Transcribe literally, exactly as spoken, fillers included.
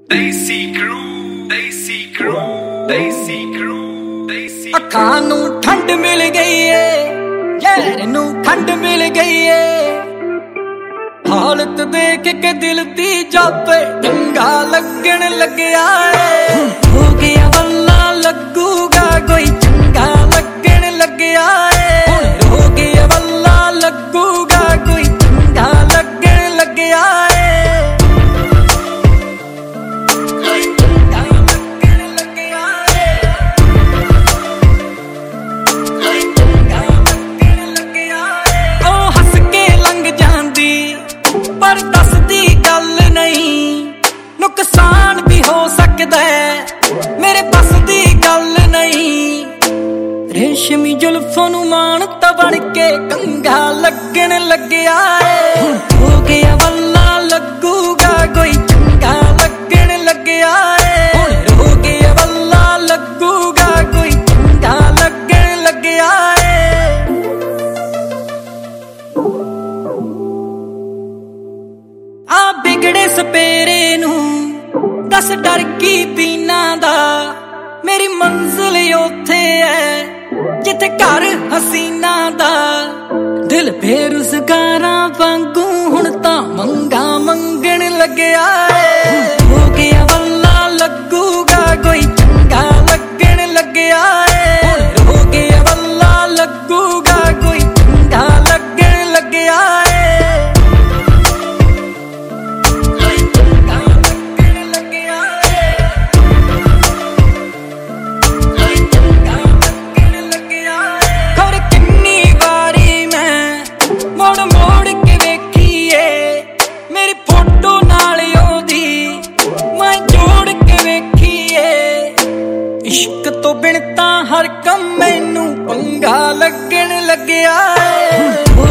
ਦੇਸੀ ਕਰੂ ਦੇਸੀ ਕਰੂ ਦੇਸੀ ਕਰੂ ਦੇਸੀ ਅੱਖਾਂ ਨੂੰ ਠੰਡ ਮਿਲ ਗਈ ਏ ਯਾਰ ਨੂੰ ਠੰਡ ਮਿਲ ਗਈ ਏ ਹਾਲਤ ਦੇਖ ਕੇ ਦਿਲ ਦੀ ਜਾਪੇ ਚੰਗਾ ਲੱਗਣ ਲੱਗਿਆ ਏ ਹੋ ਗਿਆ ਵੱਲਾ ਲੱਗੂਗਾ ਕੋਈ ਚੰਗਾ ਲੱਗਣ ਲੱਗਿਆ ਏ ਹੁਣ ਹੋ ਗਿਆ ਵੱਲਾ ਲੱਗੂਗਾ ਕੋਈ ਚੰਗਾ ਲੱਗਣ ਲੱਗਿਆ ਏ ਪਰ ਦੱਸਦੀ ਗੱਲ ਨਹੀਂ ਨੁਕਸਾਨ ਵੀ ਹੋ ਸਕਦਾ ਮੇਰੇ ਬਸ ਦੀ ਗੱਲ ਨਹੀਂ ਰੇਸ਼ਮੀ ਜ਼ੁਲਫਾਂ ਨੂੰ ਮਾਣ ਤਾਂ ਬਣ ਕੇ ਕੰਗਾ ਲੱਗਣ ਲੱਗਿਆ ਏ ਹੋ ਗਿਆ ਵੱਲਾ ਲੱਗੂਗਾ ਕੋਈ ਚੰਗਾ ਲੱਗਣ ਲੱਗਿਆ ਏ ਹੁਣ ਹੋ ਗਿਆ ਵੱਲਾ ਲੱਗੂਗਾ ਕੋਈ ਚੰਗਾ ਲੱਗਣ ਲੱਗਿਆ ਏ ਆ ਬਿਗੜੇ ਸਪੇਰੇ ਨੂੰ ਦੱਸ ਡਰ ਕੀ ਪੀਨਾ ਦਾ ਮੇਰੀ ਮੰਜ਼ਿਲ ਉੱਥੇ ਐ ਜਿੱਥੇ ਘਰ ਹਸੀਨਾ ਦਾ ਦਿਲ ਬੇਰੁਜ਼ਗਾਰਾਂ ਵਾਂਗੂ ਹੁਣ ਤਾਂ ਮੰਗਾ ਮੰਗਣ ਲੱਗਿਆ ਏ ਹੋ ਗਿਆ ਵੱਲਾ ਲੱਗੂਗਾ ਕੋਈ ਚੰਗਾ ਲੱਗਣ ਲੱਗਿਆ ਏ ਹੁਣ ਹੋ ਗਿਆ ਵੱਲਾ ਲੱਗੂਗਾ ਕੋਈ ਚੰਗਾ ਲੱਗਣ ਲੱਗਿਆ ਏ ਮੋੜ ਮੋੜ ਕੇ ਵੇਖੀਏ ਮੇਰੀ ਫੋਟੋ ਨਾਲ ਉਹਦੀ ਮੈਂ ਜੋੜ ਕੇ ਵੇਖੀਏ ਇਸ਼ਕ ਤੋਂ ਬਿਨ ਤਾਂ ਹਰ ਕੰਮ ਮੈਨੂੰ ਪੰਗਾ ਲੱਗਣ ਲੱਗਿਆ ਏ